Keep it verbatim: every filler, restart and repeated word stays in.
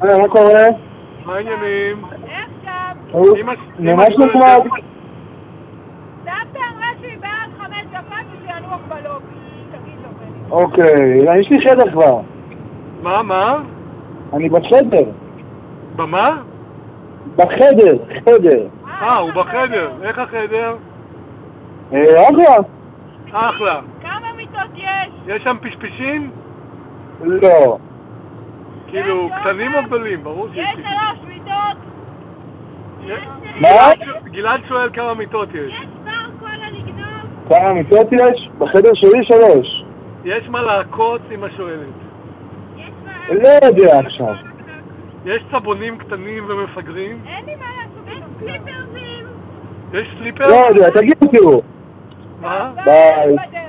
היי, מה קורה? מה העניינים? איך שם? ממש נחמד. סבתא אמרה שהיא בעד חמש דקות ושיעלו הגבלות. תגיד לו, בני. אוקיי, יש לי חדר כבר. מה, מה? אני בחדר. במה? בחדר, חדר. אה, הוא בחדר. איך החדר? אה, אחלה. אחלה. כמה מיטות יש? יש שם פשפשים? לא. כאילו, יש קטנים אוכל? או גדולים? ברור שיש יש פשפשים. שלוש מיטות. מה? גלעד שואל כמה מיטות יש. יש בר קולה לגנוב. כמה מיטות יש? בחדר שלי שלוש. יש מה לעקוץ עם השואלת. יש מה... לא יודע עכשיו. יש צבונים קטנים ומפגרים. אין לי מה לעשות. יש סליפרזים. יש סליפר? לא יודע, תגידו. מה? ביי.